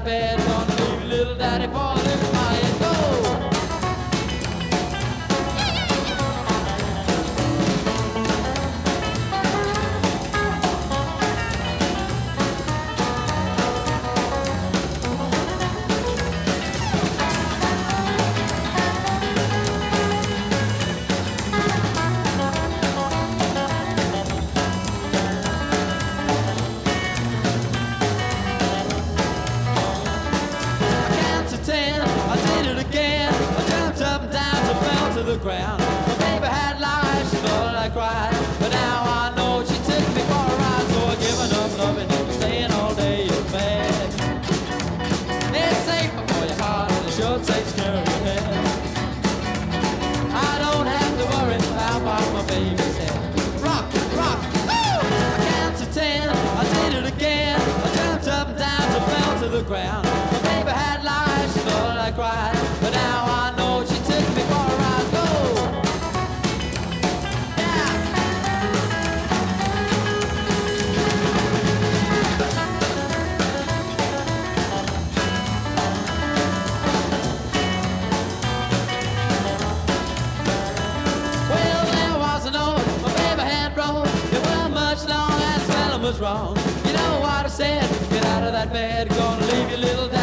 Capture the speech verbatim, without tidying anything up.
that bed, gonna leave your little daddy for a little while. Go! The ground. My baby had lies, she thought I cried, but now I know she took me for a ride. So I given up loving and staying all day in bed. It's safer for your heart and it sure takes care of your head. I don't have to worry about my baby's head. Rock, rock, woo! I count to ten, I did it again. I jumped up and down, so fell to the ground. My baby had lies, she thought I cried, but now I know she took me for a ride. Was wrong. You know what I said? Get out of that bed, gonna leave your little dad.